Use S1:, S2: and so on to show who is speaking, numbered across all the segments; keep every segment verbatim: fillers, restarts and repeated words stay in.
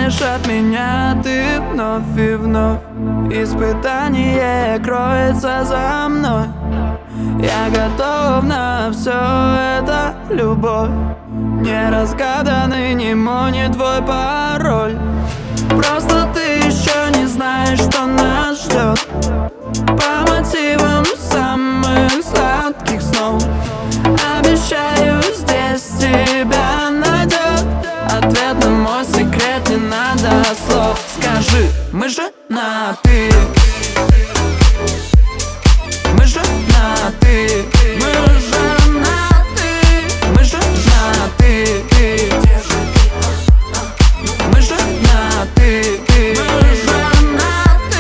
S1: Уходишь от меня ты вновь и вновь. Испытание кроется за мной. Я готов на все это, любовь. Неразгаданный немой твой пароль. Просто ты еще не знаешь, что нас ждет. По мотивам самых сладких снов. Обещаю, здесь тебя найдет ответ на мой секрет, не надо слов. Скажи, мы женаты. Мы женаты. Мы женаты. Мы женаты. Мы женаты. Мы женаты.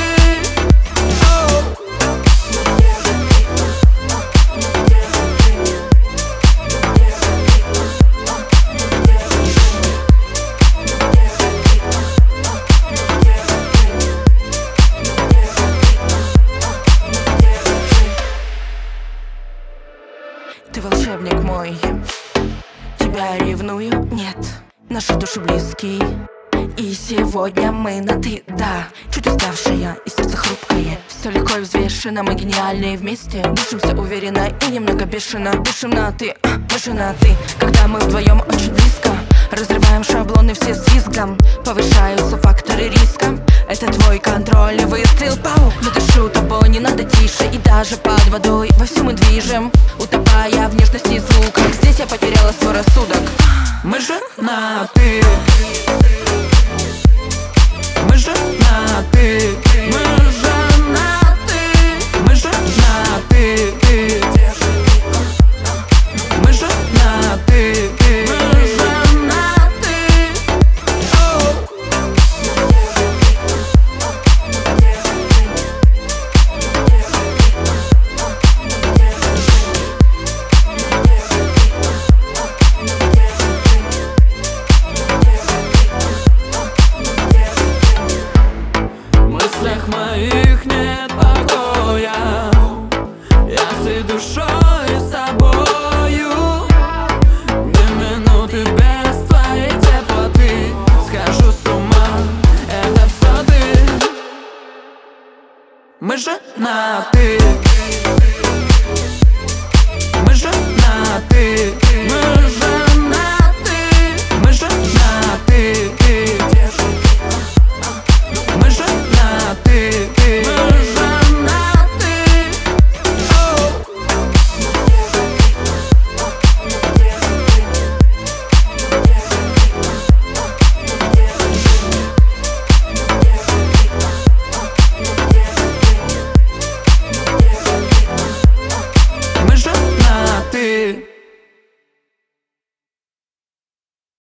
S2: Ты волшебник мой, тебя ревную, нет, наши души близкие. И сегодня мы на ты, да. Чуть уставшая и сердце хрупкое. Все легко и взвешено, мы гениальные вместе. Дышимся уверенно и немного бешено. Дышим на ты, мы женаты. Когда мы вдвоем очень близко, разрываем шаблоны все с визгом. Повышаются факторы риска. Это твой контроль и выстрел, пау. Я дышу тобой, не надо тише. И даже под водой вовсю мы движем, утопая в нежности и звуках. Здесь я потеряла свой рассудок.
S1: Мы женаты. Мы женаты. Мы женаты. Мы женаты. Мы женаты. Мы женаты. В мыслях моих нет покоя. Я всей душой с тобою. Две минуты без твоей теплоты. Схожу с ума, это все ты. Мы женаты. Мы женаты.